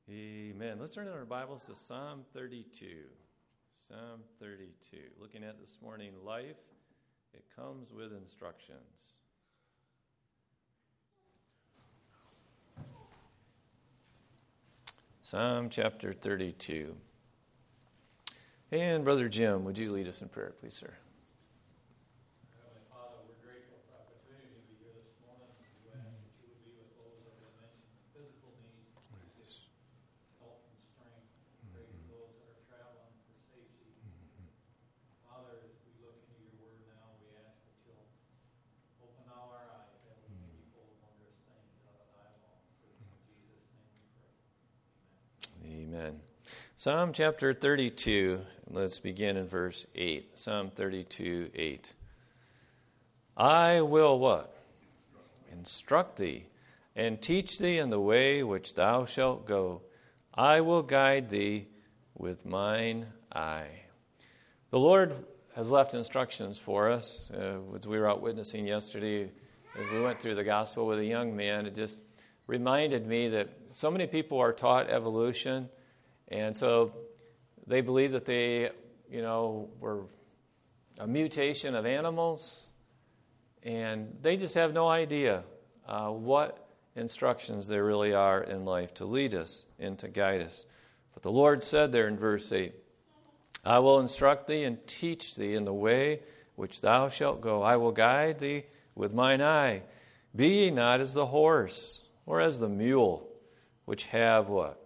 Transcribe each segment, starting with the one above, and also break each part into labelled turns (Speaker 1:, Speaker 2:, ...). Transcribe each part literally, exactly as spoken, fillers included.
Speaker 1: Amen. Let's turn in our Bibles to Psalm thirty-two. Psalm thirty-two. Looking at this morning, life, it comes with instructions. Psalm chapter thirty-two. And Brother Jim, would you lead us in prayer, please, sir? Amen. Psalm chapter thirty-two, let's begin in verse eight. Psalm thirty-two, eight. I will what? Instruct thee, and teach thee in the way which thou shalt go. I will guide thee with mine eye. The Lord has left instructions for us. Uh, as we were out witnessing yesterday, as we went through the gospel with a young man, it just reminded me that so many people are taught evolution, and so they believe that they, you know, were a mutation of animals, and they just have no idea uh, what instructions there really are in life to lead us and to guide us. But the Lord said there in verse eight, I will instruct thee and teach thee in the way which thou shalt go. I will guide thee with mine eye. Be ye not as the horse, or as the mule, which have what?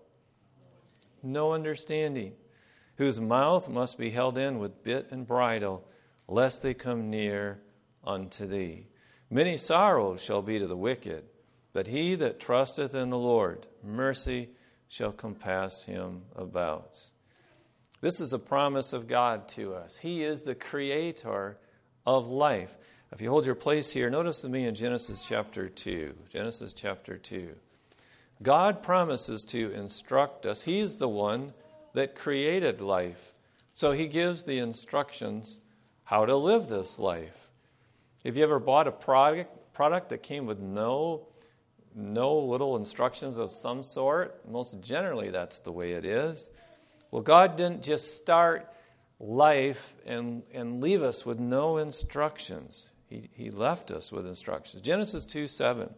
Speaker 1: No understanding, whose mouth must be held in with bit and bridle, lest they come near unto thee. Many sorrows shall be to the wicked, but he that trusteth in the Lord, mercy shall compass him about. This is a promise of God to us. He is the creator of life. If you hold your place here, notice with me in Genesis chapter two. Genesis chapter two. God promises to instruct us. He's the one that created life. So he gives the instructions how to live this life. Have you ever bought a product, product that came with no, no little instructions of some sort? Most generally, that's the way it is. Well, God didn't just start life and, and leave us with no instructions. He, he left us with instructions. Genesis two seven.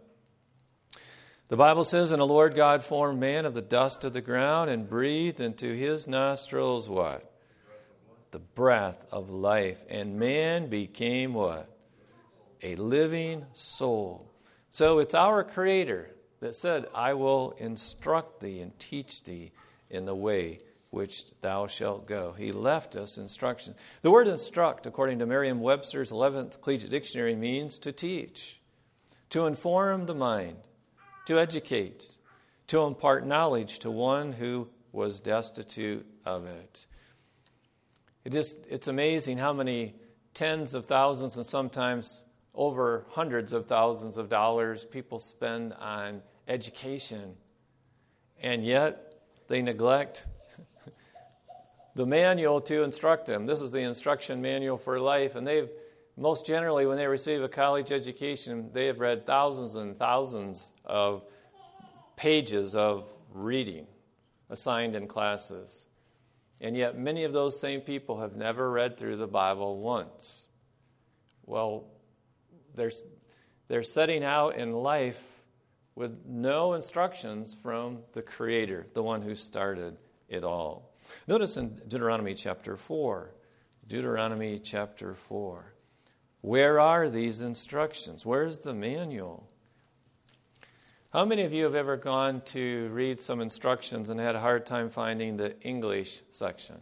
Speaker 1: The Bible says, And the Lord God formed man of the dust of the ground and breathed into his nostrils what? The breath of life. And man became what? A living soul. So it's our Creator that said, I will instruct thee and teach thee in the way which thou shalt go. He left us instruction. The word instruct, according to Merriam-Webster's eleventh Collegiate Dictionary, means to teach, to inform the mind, to educate, to impart knowledge to one who was destitute of it. It just, it's amazing how many tens of thousands and sometimes over hundreds of thousands of dollars people spend on education, and yet they neglect the manual to instruct them. This is the instruction manual for life, and they've, most generally, when they receive a college education, they have read thousands and thousands of pages of reading assigned in classes. And yet many of those same people have never read through the Bible once. Well, they're, they're setting out in life with no instructions from the Creator, the one who started it all. Notice in Deuteronomy chapter four, Deuteronomy chapter four, where are these instructions? Where's the manual? How many of you have ever gone to read some instructions and had a hard time finding the English section?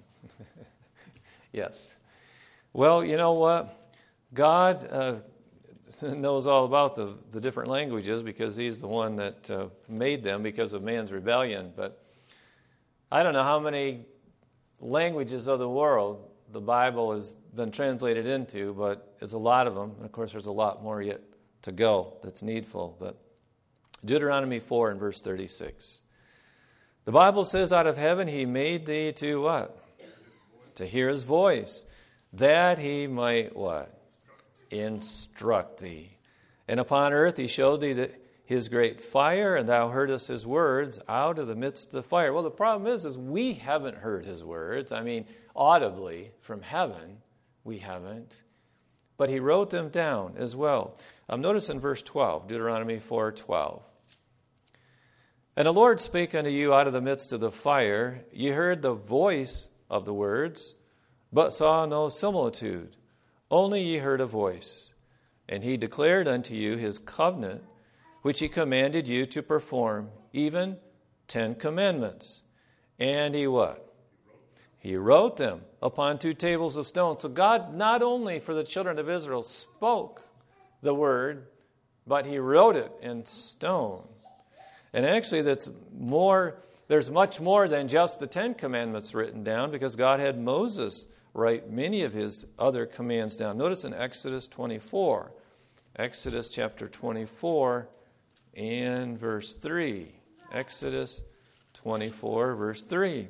Speaker 1: Yes. Well, you know what? God uh, knows all about the, the different languages because he's the one that uh, made them because of man's rebellion. But I don't know how many languages of the world the Bible has been translated into, but it's a lot of them. And of course, there's a lot more yet to go that's needful. But Deuteronomy four and verse thirty-six. The Bible says, out of heaven he made thee to what? To hear his voice, that he might what? Instruct thee. And upon earth he showed thee that his great fire, and thou heardest his words out of the midst of the fire. Well, the problem is, is we haven't heard his words. I mean, audibly from heaven, we haven't. But he wrote them down as well. Um, notice in verse twelve, Deuteronomy four twelve. And the Lord spake unto you out of the midst of the fire. Ye heard the voice of the words, but saw no similitude. Only ye heard a voice. And he declared unto you his covenant, which he commanded you to perform, even Ten Commandments. And he what? He wrote them upon two tables of stone. So God not only for the children of Israel spoke the word, but he wrote it in stone. And actually that's more, there's much more than just the Ten Commandments written down, because God had Moses write many of his other commands down. Notice in Exodus twenty-four, Exodus chapter twenty-four and verse three. Exodus twenty-four, verse three.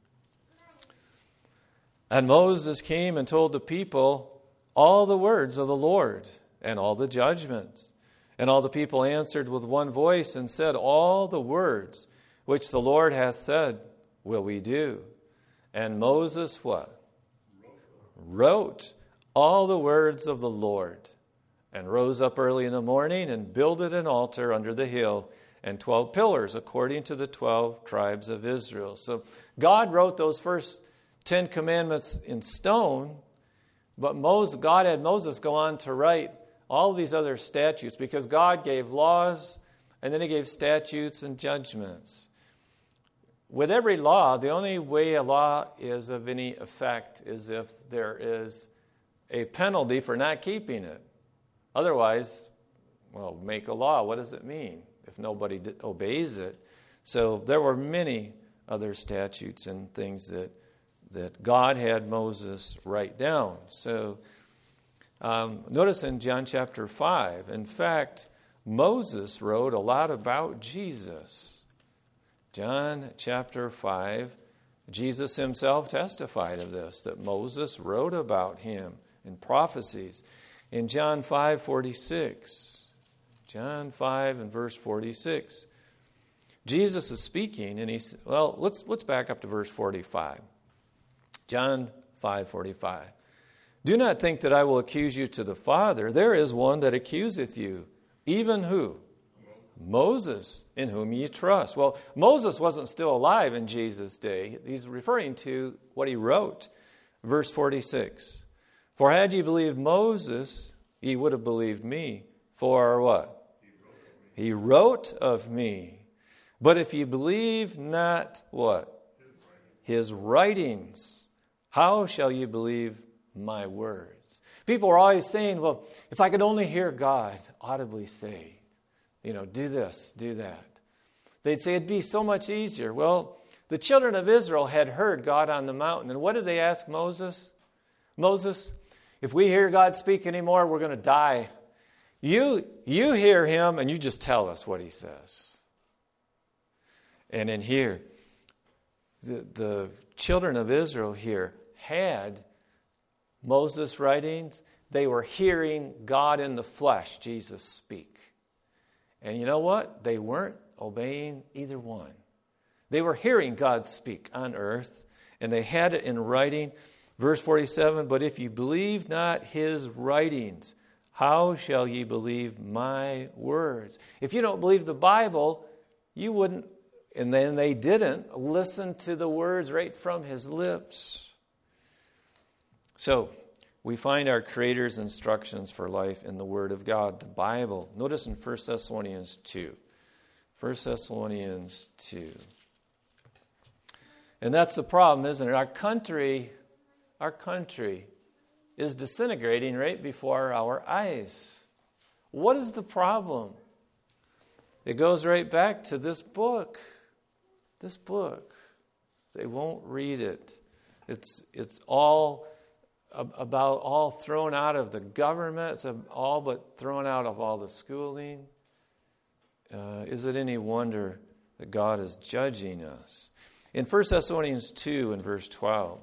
Speaker 1: And Moses came and told the people all the words of the Lord and all the judgments. And all the people answered with one voice and said, all the words which the Lord hath said will we do. And Moses what? Wrote all the words of the Lord, and rose up early in the morning and builded an altar under the hill and twelve pillars according to the twelve tribes of Israel. So God wrote those first Ten Commandments in stone, but Moses, God had Moses go on to write all these other statutes, because God gave laws and then he gave statutes and judgments. With every law, the only way a law is of any effect is if there is a penalty for not keeping it. Otherwise, well, make a law. What does it mean if nobody obeys it? So there were many other statutes and things that that God had Moses write down. So um, notice in John chapter five, in fact, Moses wrote a lot about Jesus. John chapter five, Jesus himself testified of this, that Moses wrote about him in prophecies. In John five forty-six, John five and verse forty-six, Jesus is speaking, and he's, well, let's let's back up to verse forty-five. John five forty-five. Do not think that I will accuse you to the Father. There is one that accuseth you, even who? Moses, in whom ye trust. Well, Moses wasn't still alive in Jesus' day. He's referring to what he wrote. Verse forty-six. For had ye believed Moses, ye would have believed me. For what? He wrote of me. But if ye believe not what? His writings, how shall ye believe my words? People are always saying, well, if I could only hear God audibly say, you know, do this, do that. They'd say it'd be so much easier. Well, the children of Israel had heard God on the mountain. And what did they ask Moses? Moses, if we hear God speak anymore, we're going to die. You, you hear him and you just tell us what he says. And in here, the, the children of Israel here had Moses' writings. They were hearing God in the flesh, Jesus, speak. And you know what? They weren't obeying either one. They were hearing God speak on earth, and they had it in writing. Verse forty-seven, but if you believe not his writings, how shall ye believe my words? If you don't believe the Bible, you wouldn't, and then they didn't, listen to the words right from his lips. So, we find our Creator's instructions for life in the Word of God, the Bible. Notice in First Thessalonians two. First Thessalonians two. And that's the problem, isn't it? Our country, our country is disintegrating right before our eyes. What is the problem? It goes right back to this book. This book. They won't read it. It's it's all about all thrown out of the government. It's all but thrown out of all the schooling. Uh, is it any wonder that God is judging us? In First Thessalonians two and verse twelve,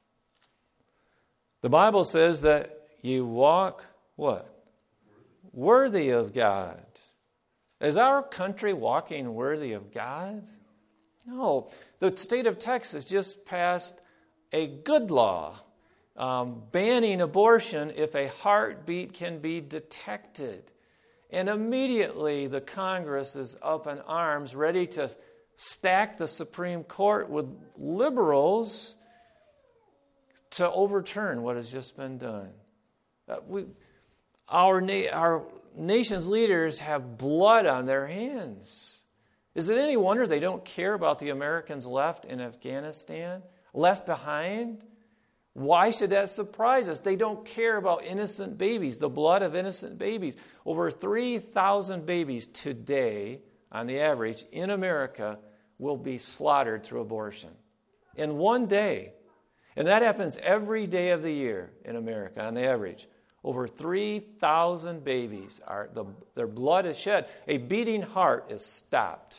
Speaker 1: the Bible says that you walk, what? Worthy of God. Is our country walking worthy of God? No. The state of Texas just passed a good law um, banning abortion if a heartbeat can be detected. And immediately the Congress is up in arms, ready to stack the Supreme Court with liberals to overturn what has just been done. Uh, we, our, na- our nation's leaders have blood on their hands. Is it any wonder they don't care about the Americans left in Afghanistan, left behind? Why should that surprise us? They don't care about innocent babies, the blood of innocent babies. Over three thousand babies today, on the average, in America, will be slaughtered through abortion. In one day. And that happens every day of the year in America, on the average. Over three thousand babies, are the, their blood is shed. A beating heart is stopped.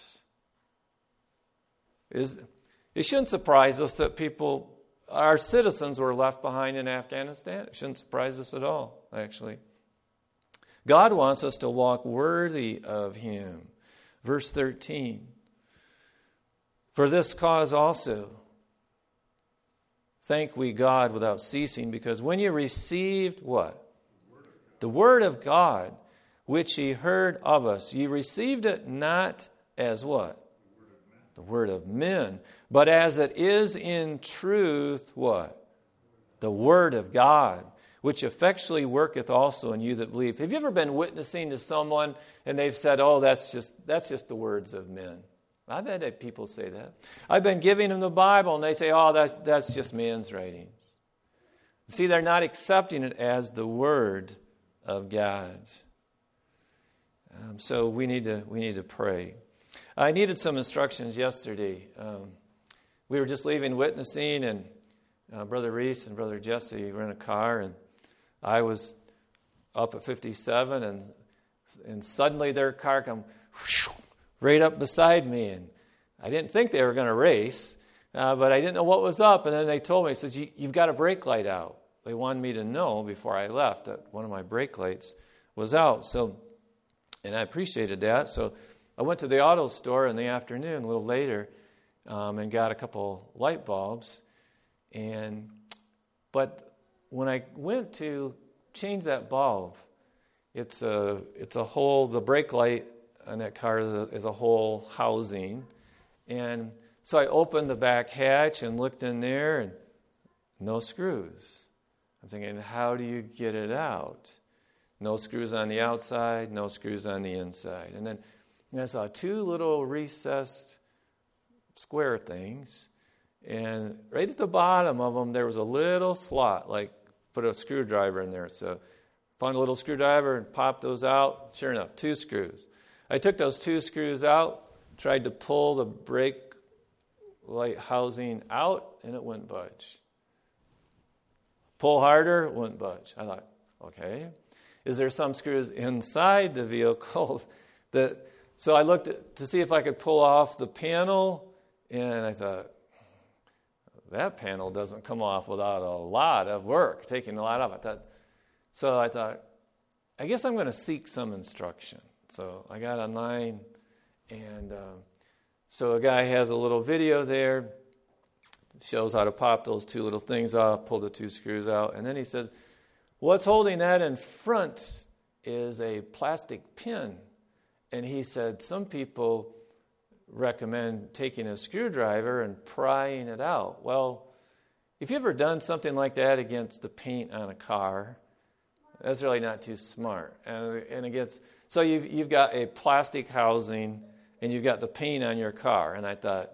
Speaker 1: Is, it shouldn't surprise us that people... Our citizens were left behind in Afghanistan. It shouldn't surprise us at all, actually. God wants us to walk worthy of Him. Verse thirteen. For this cause also, thank we God without ceasing, because when you received what? The word of God, which ye heard of us, ye received it not as what? The word of men, but as it is in truth, what? The word of God, which effectually worketh also in you that believe. Have you ever been witnessing to someone and they've said, oh, that's just that's just the words of men? I've had people say that. I've been giving them the Bible and they say, oh, that's, that's just man's writings. See, they're not accepting it as the word of God. Um, so we need to we need to pray. I needed some instructions yesterday. Um, we were just leaving witnessing, and uh, Brother Reese and Brother Jesse were in a car, and I was up at fifty-seven, and and suddenly their car come whoosh, right up beside me, and I didn't think they were going to race, uh, but I didn't know what was up, and then they told me, he says, you, you've got a brake light out. They wanted me to know before I left that one of my brake lights was out, so, and I appreciated that, so I went to the auto store in the afternoon, a little later, um, and got a couple light bulbs. And but when I went to change that bulb, it's a it's a whole the brake light on that car is a, is a whole housing, and so I opened the back hatch and looked in there, and no screws. I'm thinking, how do you get it out? No screws on the outside, no screws on the inside, and then. And I saw two little recessed square things, and right at the bottom of them there was a little slot, like put a screwdriver in there. So found a little screwdriver and popped those out. Sure enough, two screws. I took those two screws out, tried to pull the brake light housing out, and it wouldn't budge. Pull harder, it wouldn't budge. I thought, okay, is there some screws inside the vehicle that... So I looked at, to see if I could pull off the panel, and I thought, that panel doesn't come off without a lot of work, taking a lot of it. That, so I thought, I guess I'm going to seek some instruction. So I got online, and uh, so a guy has a little video there, shows how to pop those two little things off, pull the two screws out, and then he said, what's holding that in front is a plastic pin. And he said, some people recommend taking a screwdriver and prying it out. Well, if you've ever done something like that against the paint on a car, that's really not too smart. And, and it gets, so you've, you've got a plastic housing, and you've got the paint on your car. And I thought,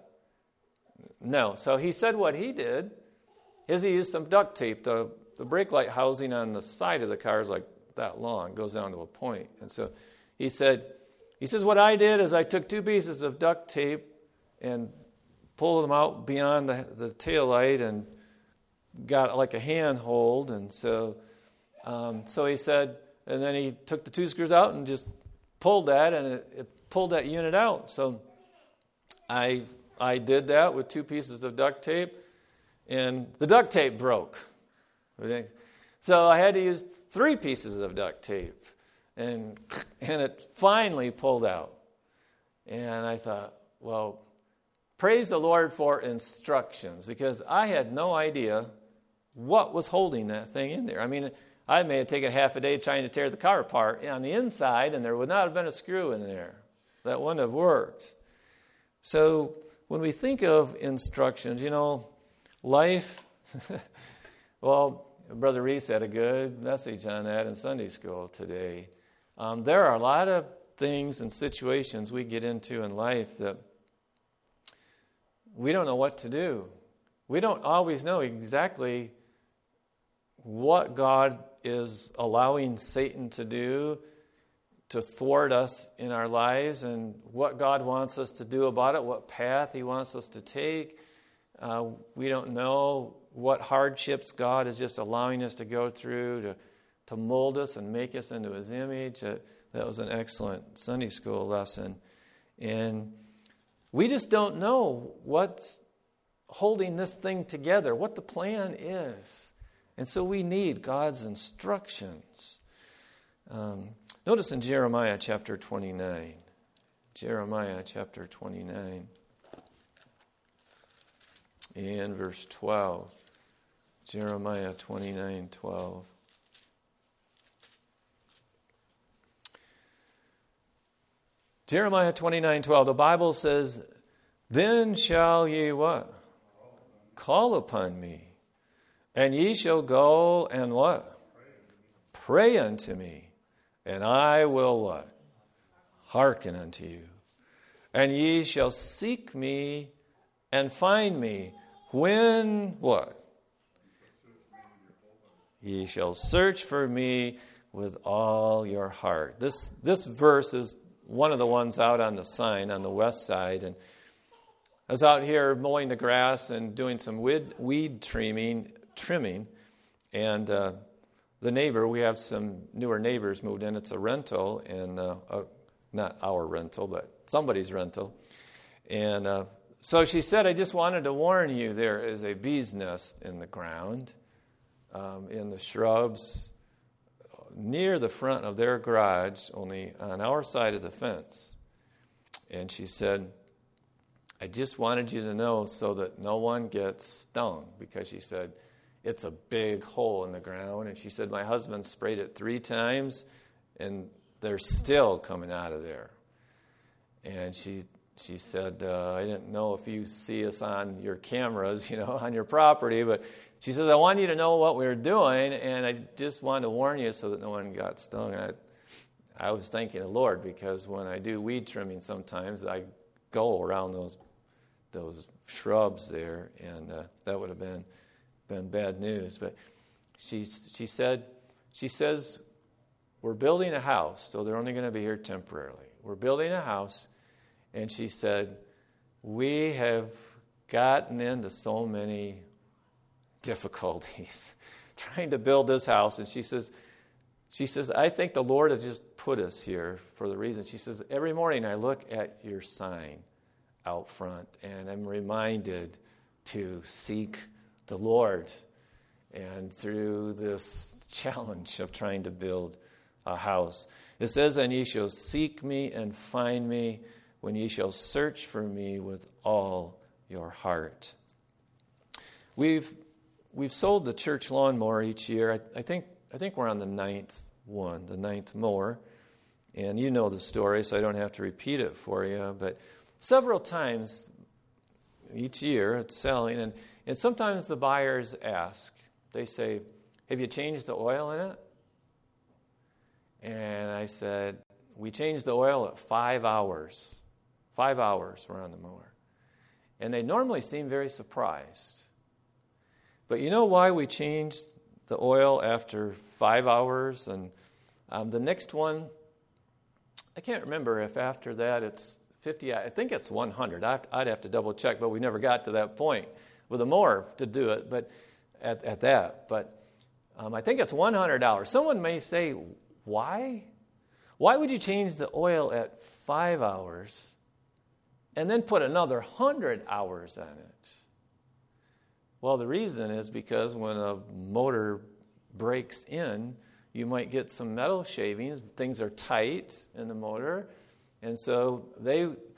Speaker 1: no. So he said what he did is he used some duct tape. The, the brake light housing on the side of the car is like that long, goes down to a point. And so he said... He says, what I did is I took two pieces of duct tape and pulled them out beyond the, the tail light and got like a handhold. And so um, so he said, and then he took the two screws out and just pulled that, and it, it pulled that unit out. So I I did that with two pieces of duct tape, and the duct tape broke. So I had to use three pieces of duct tape. And and it finally pulled out. And I thought, well, praise the Lord for instructions, because I had no idea what was holding that thing in there. I mean, I may have taken half a day trying to tear the car apart on the inside, and there would not have been a screw in there. That wouldn't have worked. So when we think of instructions, you know, life, well, Brother Reese had a good message on that in Sunday school today. Um, there are a lot of things and situations we get into in life that we don't know what to do. We don't always know exactly what God is allowing Satan to do to thwart us in our lives, and what God wants us to do about it, what path he wants us to take. Uh, we don't know what hardships God is just allowing us to go through to, to mold us and make us into his image. Uh, that was an excellent Sunday school lesson. And we just don't know what's holding this thing together, what the plan is. And so we need God's instructions. Um, notice in Jeremiah chapter twenty-nine. Jeremiah chapter twenty-nine. And verse twelve. Jeremiah twenty-nine, twelve. Jeremiah twenty-nine, twelve. The Bible says, "Then shall ye what? Call upon me, and ye shall go and what? Pray unto me, and I will what? Hearken unto you. And ye shall seek me and find me when what? Ye shall search for me with all your heart." This this verse is one of the ones out on the sign on the west side. And I was out here mowing the grass and doing some weed, weed trimming, trimming. And uh, the neighbor, we have some newer neighbors moved in. It's a rental, and uh, uh, not our rental, but somebody's rental. And uh, so she said, "I just wanted to warn you, there is a bee's nest in the ground, um, in the shrubs, near the front of their garage, only on our side of the fence." And she said, "I just wanted you to know so that no one gets stung," because she said, it's a big hole in the ground. And she said, "My husband sprayed it three times, and they're still coming out of there." And she she said, uh, "I didn't know if you see us on your cameras, you know, on your property, but," she says, "I want you to know what we're doing, and I just wanted to warn you so that no one got stung." I, I was thanking the Lord, because when I do weed trimming sometimes, I go around those those shrubs there, and uh, that would have been been bad news. But she she said she says, "We're building a house, so they're only going to be here temporarily. We're building a house," and she said, "We have gotten into so many difficulties trying to build this house." And she says, she says, "I think the Lord has just put us here for the reason." She says, "Every morning I look at your sign out front, and I'm reminded to seek the Lord." And through this challenge of trying to build a house, it says, "And ye shall seek me and find me when ye shall search for me with all your heart." We've We've sold the church lawnmower each year. I, I think I think we're on the ninth one, the ninth mower. And you know the story, so I don't have to repeat it for you. But several times each year it's selling. And, and sometimes the buyers ask, they say, "Have you changed the oil in it?" And I said, "We changed the oil at five hours. Five hours we're on the mower." And they normally seem very surprised. But you know why we changed the oil after five hours? And um, the next one, I can't remember if after that it's fifty. I think it's one hundred. I'd have to double check, but we never got to that point with a mower to do it. But at, at that, but um, I think it's one hundred dollars. Someone may say, "Why? Why would you change the oil at five hours and then put another hundred hours on it?" Well, the reason is because when a motor breaks in, you might get some metal shavings. Things are tight in the motor. And so they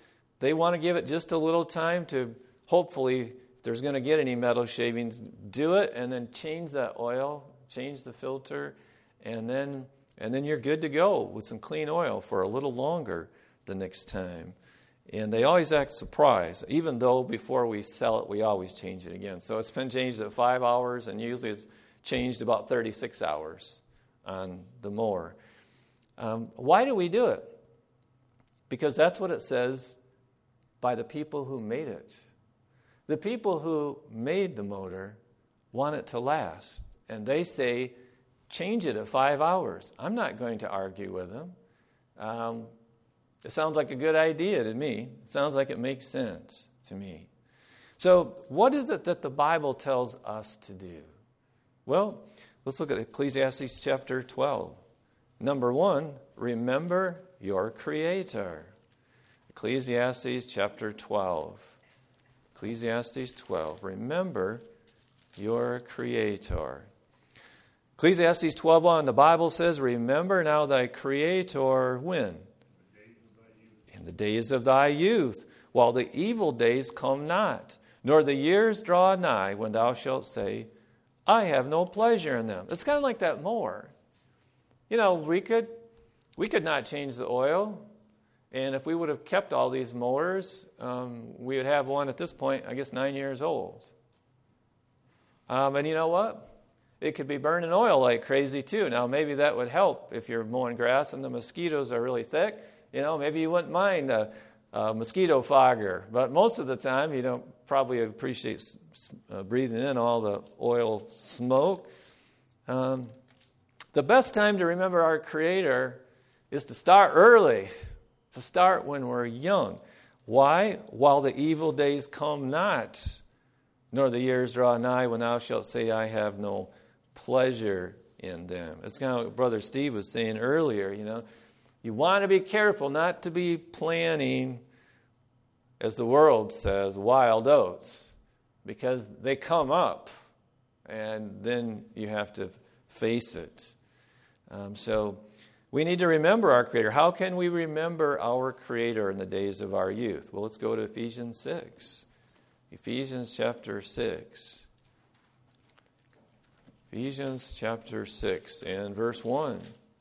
Speaker 1: they want to give it just a little time to hopefully, if there's going to get any metal shavings, do it and then change that oil, change the filter, and then and then you're good to go with some clean oil for a little longer the next time. And they always act surprised, even though before we sell it, we always change it again. So it's been changed at five hours, and usually it's changed about thirty-six hours on the mower. Um, why do we do it? Because that's what it says by the people who made it. The people who made the motor want it to last, and they say, change it at five hours. I'm not going to argue with them. Um, It sounds like a good idea to me. It sounds like it makes sense to me. So what is it that the Bible tells us to do? Well, let's look at Ecclesiastes chapter twelve. Number one, remember your Creator. Ecclesiastes chapter twelve. Ecclesiastes twelve. Remember your Creator. Ecclesiastes twelve one, the Bible says, remember now thy Creator when? In the days of thy youth, while the evil days come not, nor the years draw nigh, when thou shalt say, I have no pleasure in them. It's kind of like that mower. You know, we could we could not change the oil, and if we would have kept all these mowers, um, we would have one at this point, I guess, nine years old. Um, and you know what? It could be burning oil like crazy too. Now, maybe that would help if you're mowing grass and the mosquitoes are really thick. You know, maybe you wouldn't mind a, a mosquito fogger, but most of the time you don't probably appreciate uh, breathing in all the oil smoke. Um, the best time to remember our Creator is to start early, to start when we're young. Why? While the evil days come not, nor the years draw nigh, when thou shalt say, I have no pleasure in them. It's kind of what Brother Steve was saying earlier, you know. You want to be careful not to be planting, as the world says, wild oats, because they come up, and then you have to face it. Um, so we need to remember our Creator. How can we remember our Creator in the days of our youth? Well, let's go to Ephesians six. Ephesians chapter six. Ephesians chapter six and verse one.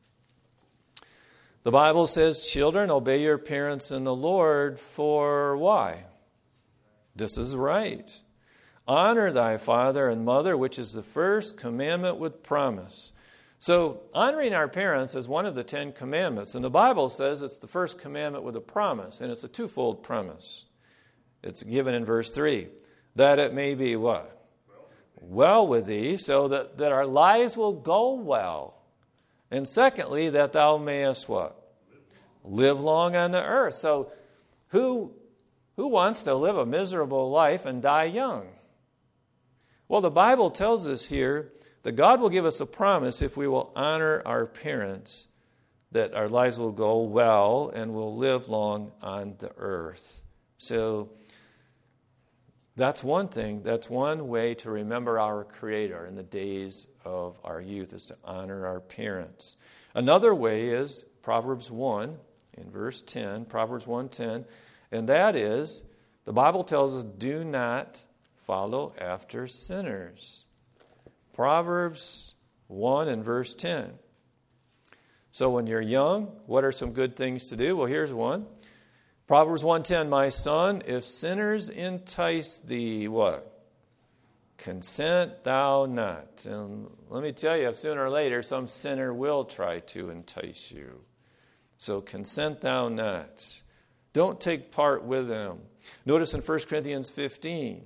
Speaker 1: The Bible says, children, obey your parents in the Lord, for why? This is right. Honor thy father and mother, which is the first commandment with promise. So honoring our parents is one of the Ten Commandments. And the Bible says it's the first commandment with a promise. And it's a twofold promise. It's given in verse three. That it may be what? Well with thee, so that, that our lives will go well. And secondly, that thou mayest what? Live long on the earth. So who, who wants to live a miserable life and die young? Well, the Bible tells us here that God will give us a promise if we will honor our parents, that our lives will go well and we'll live long on the earth. So that's one thing. That's one way to remember our Creator in the days of our youth, is to honor our parents. Another way is Proverbs one in verse ten, Proverbs one ten, and that is, the Bible tells us, do not follow after sinners. Proverbs one and verse ten. So when you're young, what are some good things to do? Well, here's one. Proverbs one ten, my son, if sinners entice thee, what? Consent thou not. And let me tell you, sooner or later, some sinner will try to entice you. So consent thou not. Don't take part with them. Notice in First Corinthians fifteen.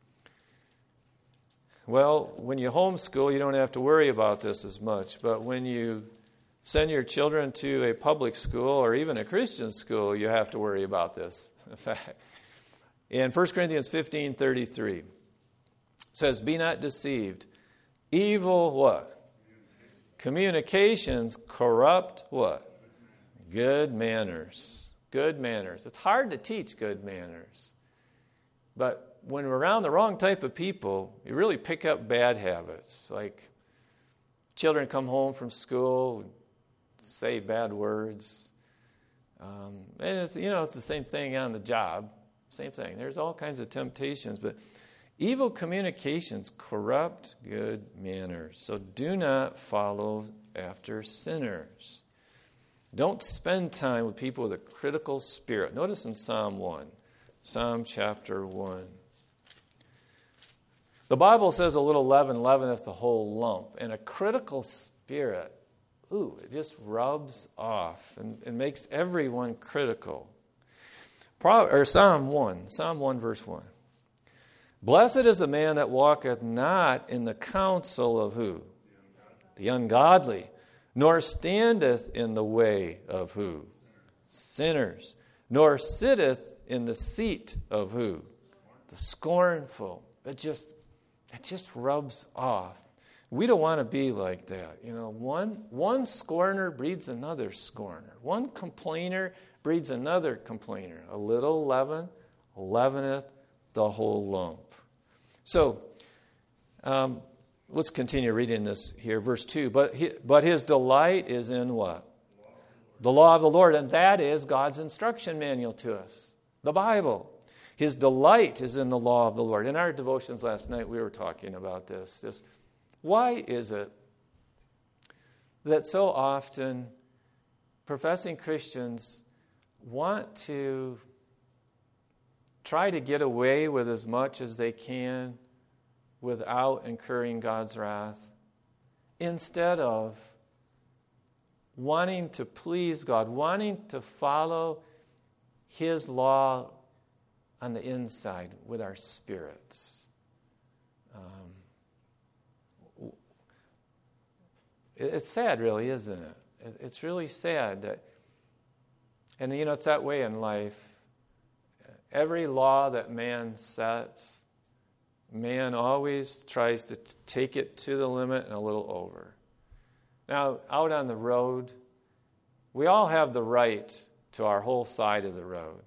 Speaker 1: Well, when you homeschool, you don't have to worry about this as much. But when you send your children to a public school or even a Christian school, you have to worry about this. In fact, in First Corinthians fifteen thirty-three, it says, be not deceived. Evil what? Communications corrupt what? Good manners. Good manners. It's hard to teach good manners. But when we're around the wrong type of people, you really pick up bad habits. Like children come home from school, say bad words. Um, and it's, you know, it's the same thing on the job. Same thing. There's all kinds of temptations, but evil communications corrupt good manners. So do not follow after sinners. Don't spend time with people with a critical spirit. Notice in Psalm one, Psalm chapter one. The Bible says a little leaven leaveneth the whole lump. And a critical spirit, ooh, it just rubs off and, and makes everyone critical. Pro, or Psalm one, Psalm one verse one. Blessed is the man that walketh not in the counsel of who? The ungodly. Nor standeth in the way of who? Sinners. Nor sitteth in the seat of who? The scornful. It just, it just rubs off. We don't want to be like that. You know, one, one scorner breeds another scorner. One complainer breeds another complainer. A little leaven leaveneth the whole lump. So, um, let's continue reading this here. Verse two. But he, but his delight is in what? The law of the Lord. And that is God's instruction manual to us. The Bible. His delight is in the law of the Lord. In our devotions last night, we were talking about this. This why is it that so often professing Christians want to try to get away with as much as they can without incurring God's wrath, instead of wanting to please God, wanting to follow His law on the inside with our spirits? Um, it's sad, really, isn't it? It's really sad that, and you know, it's that way in life. Every law that man sets, man always tries to t- take it to the limit and a little over. Now, out on the road, we all have the right to our whole side of the road.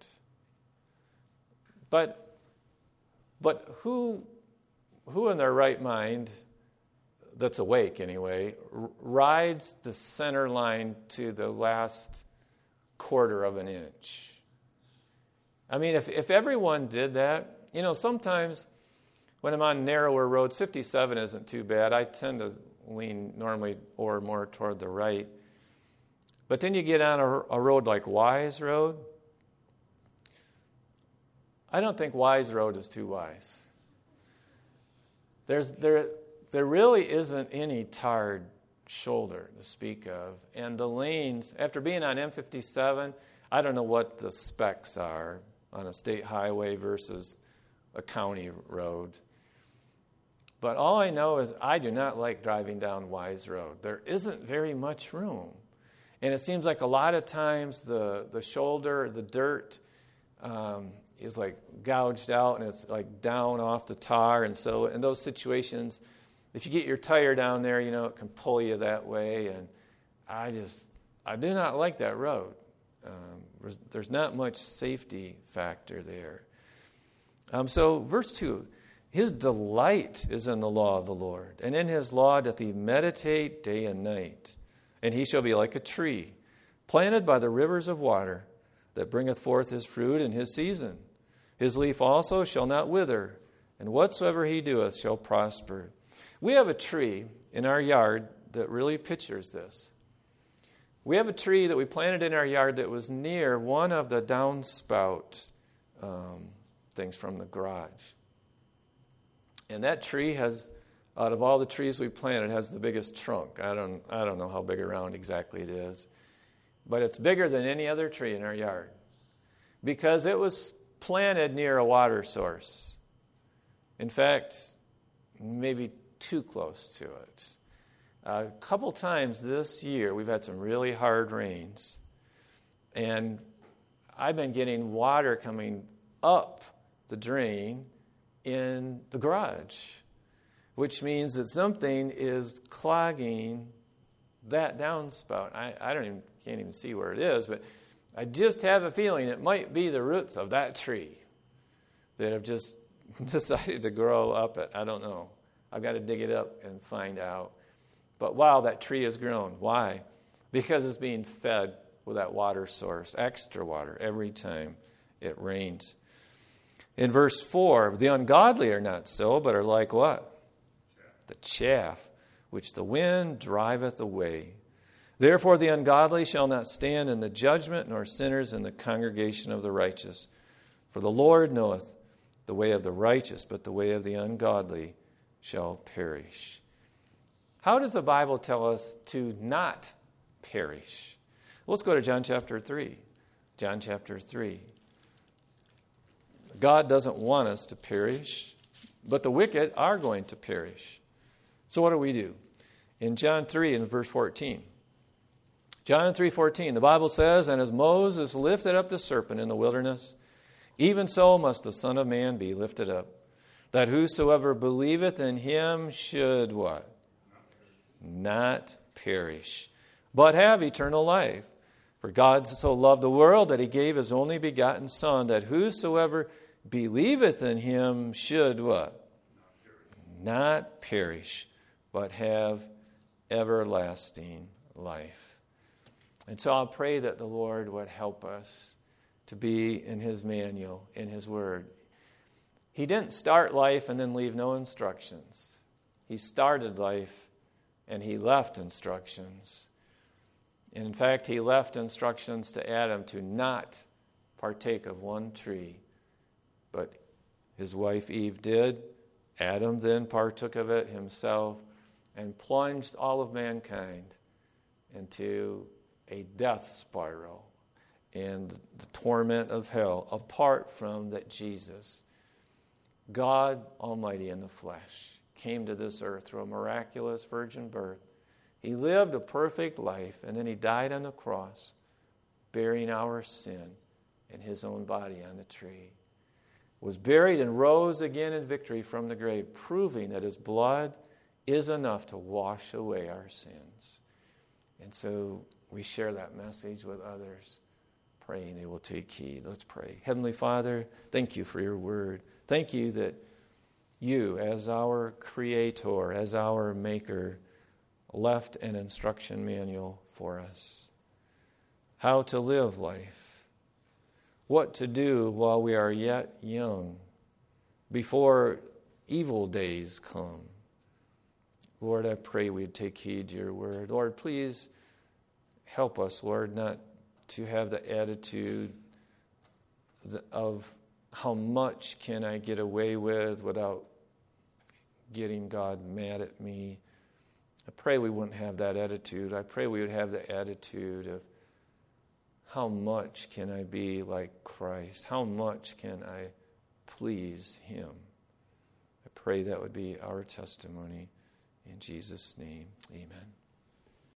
Speaker 1: But, but who, who in their right mind, that's awake anyway, r- rides the center line to the last quarter of an inch? I mean, if, if everyone did that, you know, sometimes when I'm on narrower roads, fifty-seven isn't too bad. I tend to lean normally or more toward the right. But then you get on a, a road like Wise Road. I don't think Wise Road is too wise. There's there there really isn't any tarred shoulder to speak of. And the lanes, after being on M fifty-seven, I don't know what the specs are on a state highway versus a county road. But all I know is I do not like driving down Wise Road. There isn't very much room. And it seems like a lot of times the, the shoulder, the dirt, um, is like gouged out and it's like down off the tar. And so in those situations, if you get your tire down there, you know, it can pull you that way. And I just, I do not like that road. Um, there's, there's not much safety factor there. Um, so verse two, his delight is in the law of the Lord, and in his law doth he meditate day and night. And he shall be like a tree, planted by the rivers of water, that bringeth forth his fruit in his season. His leaf also shall not wither, and whatsoever he doeth shall prosper. We have a tree in our yard that really pictures this. We have a tree that we planted in our yard that was near one of the downspout um, things from the garage. And that tree has, out of all the trees we planted, has the biggest trunk. I don't, I don't know how big around exactly it is. But it's bigger than any other tree in our yard. Because it was planted near a water source. In fact, maybe too close to it. A couple times this year, we've had some really hard rains. And I've been getting water coming up the drain in the garage, which means that something is clogging that downspout. I, I don't even can't even see where it is, but I just have a feeling it might be the roots of that tree that have just decided to grow up it. I don't know. I've got to dig it up and find out. But wow, that tree has grown. Why? Because it's being fed with that water source, extra water every time it rains. In verse four, the ungodly are not so, but are like what? The chaff, which the wind driveth away. Therefore the ungodly shall not stand in the judgment, nor sinners in the congregation of the righteous. For the Lord knoweth the way of the righteous, but the way of the ungodly shall perish. How does the Bible tell us to not perish? Let's go to John chapter three. John chapter three. God doesn't want us to perish, but the wicked are going to perish. So what do we do? In John three, in verse fourteen. John three fourteen, the Bible says, and as Moses lifted up the serpent in the wilderness, even so must the Son of Man be lifted up, that whosoever believeth in him should what? Not perish, but have eternal life. For God so loved the world that he gave his only begotten Son, that whosoever believeth in him should what? Not perish, but have everlasting life. And so I'll pray that the Lord would help us to be in his manual, in his word. He didn't start life and then leave no instructions. He started life and he left instructions. And in fact, he left instructions to Adam to not partake of one tree. But his wife Eve did. Adam then partook of it himself and plunged all of mankind into a death spiral and the torment of hell, apart from that Jesus, God Almighty in the flesh, came to this earth through a miraculous virgin birth. He lived a perfect life, and then he died on the cross, bearing our sin in his own body on the tree. Was buried and rose again in victory from the grave, proving that his blood is enough to wash away our sins. And so we share that message with others, praying they will take heed. Let's pray. Heavenly Father, thank you for your word. Thank you that you, as our creator, as our maker, left an instruction manual for us. How to live life. What to do while we are yet young, before evil days come. Lord, I pray we'd take heed to your word. Lord, please help us, Lord, not to have the attitude of how much can I get away with without getting God mad at me. I pray we wouldn't have that attitude. I pray we would have the attitude of how much can I be like Christ? How much can I please him? I pray that would be our testimony. In Jesus' name, amen.